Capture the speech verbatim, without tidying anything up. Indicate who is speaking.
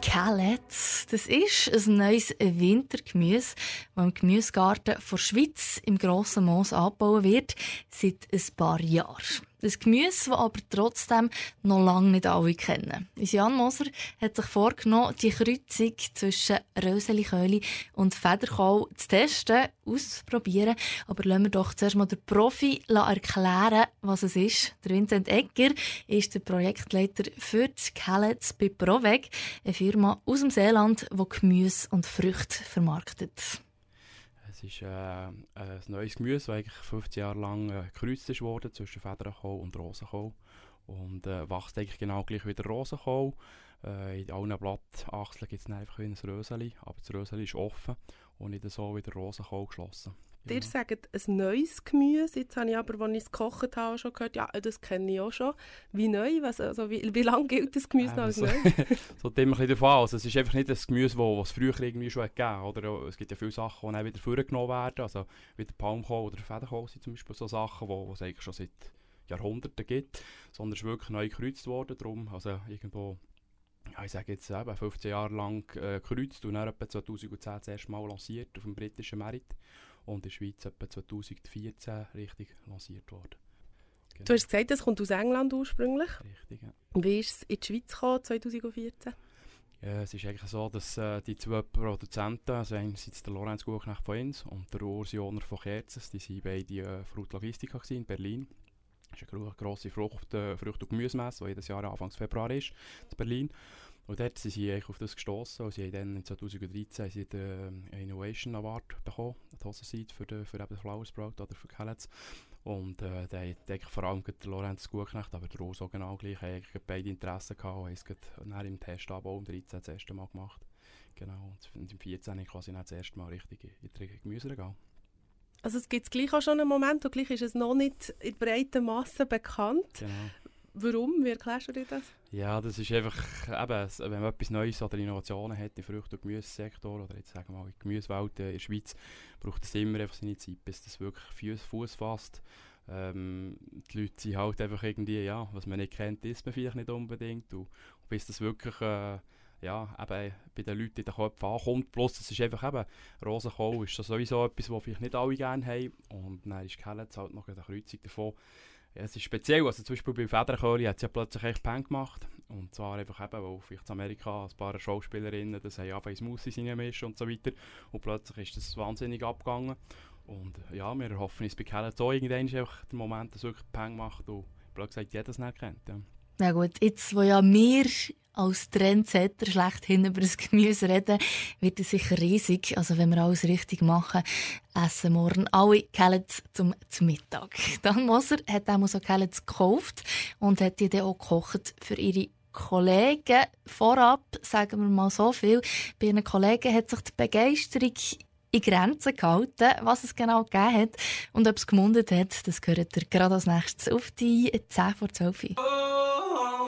Speaker 1: Callets. Das ist ein neues Wintergemüse, das im Gemüsegarten der Schweiz im Grossen Moos angebaut wird, seit ein paar Jahren. Ein Gemüse, das aber trotzdem noch lange nicht alle kennen. Jan Moser hat sich vorgenommen, die Kreuzung zwischen Röseliköli und Federkohl zu testen, auszuprobieren. Aber lassen wir doch zuerst mal den Profi erklären, was es ist. Der Vincent Egger ist der Projektleiter für die Callets bei Proveg, eine Firma aus dem Seeland, die Gemüse und Früchte vermarktet.
Speaker 2: Es ist äh, ein neues Gemüse, das eigentlich fünfzehn Jahre lang äh, gekreuzt wurde zwischen Federkohl und Rosenkohl. Und äh, wächst eigentlich genau gleich wie der Rosenkohl. Äh, in allen Blattachseln gibt es einfach wie ein Röseli, aber das Röseli ist offen und nicht so wie der Rosenkohl geschlossen.
Speaker 3: Ihr sagt ein neues Gemüse. Jetzt habe ich aber, als ich es gekocht habe, schon gehört, ja, das kenne ich auch schon. Wie neu? Was, also wie, wie lange gilt das Gemüse noch als neu?
Speaker 2: So immer ein bisschen davon aus. Es ist einfach nicht das Gemüse, das es früher irgendwie schon gegeben hat. Oder es gibt ja viele Sachen, die dann wieder vorgenommen werden. Also wie der Palmkohl oder der Federkohl sind zum Beispiel so Sachen, die es eigentlich schon seit Jahrhunderten gibt. Sondern es ist wirklich neu gekreuzt worden. Darum, also irgendwo, ja, ich sage jetzt eben, fünfzehn Jahre lang äh, gekreuzt und dann etwa zweitausendzehn das erste Mal lanciert auf dem britischen Markt. Und in der Schweiz etwa zweitausendvierzehn richtig lanciert worden. Genau.
Speaker 3: Du hast gesagt, es kommt aus England ursprünglich.
Speaker 2: Richtig, ja.
Speaker 3: Wie ist es in die Schweiz gekommen, zweitausendvierzehn?
Speaker 2: Ja, es ist eigentlich so, dass äh, die zwei Produzenten, also einerseits der Lorenz Guchknecht von Inns und der Urs Joner von Kerzes, die waren beide äh, Fruit Logistica in Berlin. Das ist eine grosse Frucht, äh, Frucht- und Gemüsemesse, die jedes Jahr Anfang Februar ist, in Berlin. Und dort sind sie eigentlich auf das gestossen. Sie haben dann in zweitausenddreizehn sie den äh, Innovation Award bekommen, die Hosenseite für, de, für eben den Flower Sprout oder für Callets. Und äh, da hat eigentlich vor allem der Lorenz Guchknecht, aber der Urs auch genau gleich, eigentlich beide Interessen gehabt und haben es dann im Testanbau im dreizehn das erste Mal gemacht. Genau, und im vierzehn habe ich quasi das erste Mal richtig in die Gemüseregal.
Speaker 3: Also es gibt gleich auch schon einen Moment, und gleich ist es noch nicht in breiter Masse bekannt.
Speaker 2: Genau.
Speaker 3: Warum? Wie erklärst du dir das?
Speaker 2: Ja, das ist einfach, eben, wenn man etwas Neues oder Innovationen hat im Früchte- und Gemüsesektor oder jetzt sagen wir mal in der Gemüsewelt in der Schweiz, braucht es immer einfach seine Zeit, bis das wirklich Fuß fasst. Ähm, die Leute sind halt einfach irgendwie, ja, was man nicht kennt, isst man vielleicht nicht unbedingt. Und, und bis das wirklich äh, ja, eben bei den Leuten in den Köpfen ankommt. Plus, es ist einfach eben, Rosenkohl ist sowieso etwas, was vielleicht nicht alle gerne haben. Und dann ist Callets halt noch eine Kreuzung davon. Ja, es ist speziell, also zum Beispiel bei Federkohl hat es ja plötzlich echt Peng gemacht. Und zwar einfach eben, weil vielleicht in Amerika ein paar Schauspielerinnen das haben angefangen Smoothies reinmischen und so weiter. Und plötzlich ist das wahnsinnig abgegangen. Und ja, wir hoffen uns bei Callets auch irgendwann ist einfach der Moment, dass es wirklich Peng macht und plötzlich jeder es nicht kennt. Ja.
Speaker 1: Na gut, jetzt, wo ja wir als Trendsetter schlechthin über das Gemüse reden, wird es sicher riesig. Also wenn wir alles richtig machen, essen morgen alle Callets zum, zum Mittag. Dan Moser hat auch so Callets gekauft und hat die dann auch gekocht für ihre Kollegen. Vorab, sagen wir mal so viel, bei ihren Kollegen hat sich die Begeisterung in Grenzen gehalten, was es genau gegeben hat und ob es gemundet hat, das gehört ihr gerade als nächstes auf die zehn vor zwölf.